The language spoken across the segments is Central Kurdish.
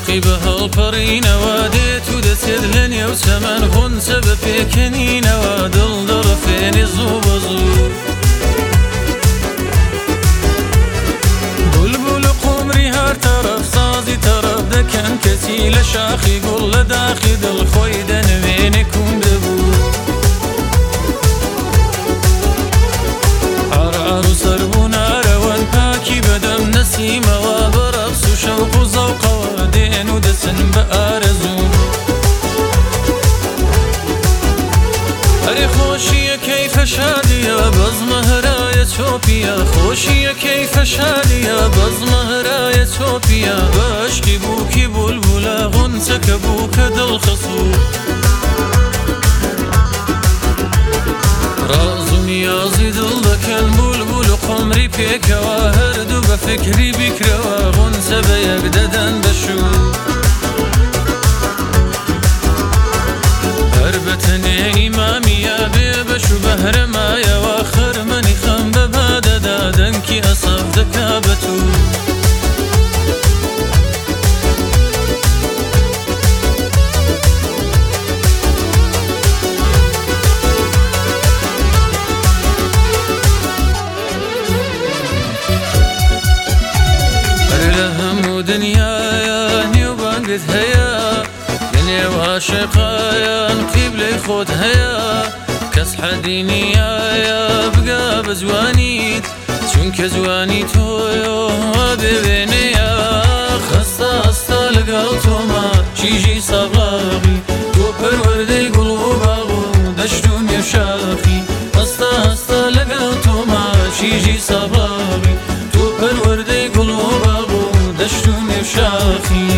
شاخی بە هەڵپەڕینەوە دێت و دەچێت لە نێو چەمەن غونچە بە پێکەنینەوە دڵ دەڕفێنێ زوو بە زوو بولبول و قومری هەر تەرەف سازی تەرەف دەکەن کەچی لە شاخی گوڵ لە داخی دڵ خۆی دەنوێنێ کوم دەبوو عەرعەر و سەربوونارەوەن پاکی بەدەم نەسیمەوە بەرەقس و شەوق و زەوقەوە دێن و دەچن بە ئارەزوو هەرێ خۆشیە کەیفە شادیە بەزمە هەرایە چۆپیە خۆشیە کەیفە شادیە بەزمە هەرایە چۆپیە بەشکی بووکی بولبولە غونچەکە بوو کە دڵخەسوو ڕاز و نیازی دڵ دەکەن بولبول و قۆمری پێکەوە هەردوو بە فکری بیکرەوە غونچە بە یەک دەدەن بەشوو هەر بەتەنێنی مامیە بێ بەش و بەهرەمایەوە خەرمەنی خەم بە بادەدا دەنکی ئەسەف دەکا بەتوو دنیاە نێوبانگت هەیە لە نێو عاشقایان قیبلەی خۆت هەیە کەس حەدی نیایە بگا بە جوانیت چونکە جوانی تۆیەوە بێوێنەیە خەستە ئەستا لەگەڵ تۆمە چیژی سابڵاغی تۆ پەروەردەی گوڵ و باغ و دەشت و نێوشاخی ئەستا ئەستا لەگەڵ تۆمە چیژی سابڵاغی تۆ پەروەردەی گوڵ و باغ و دەشت و نێوشاخی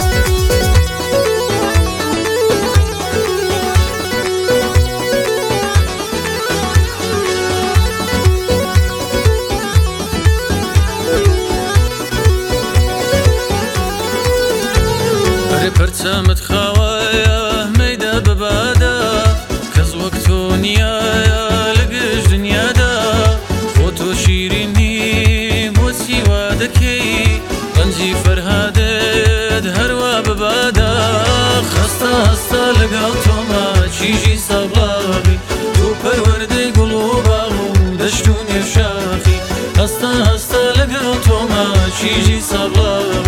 هەرێ پەرچەمت خاوایە مەیدە بەبادە کەس وەک تۆ نیایە لە گشت دنیادا بۆ تۆ شیرینی بۆچی وا دەکەی ڕەنجی فەرهادت هەروە بەبادا خەستە هەستە لەگەڵ تۆمە چیژی سابڵاغی تۆ پەروەردەی گوڵ و باغ و دەشت و نێوشاخی هەستە هەستە لەگەڵ تۆمە چیژی سابڵاغی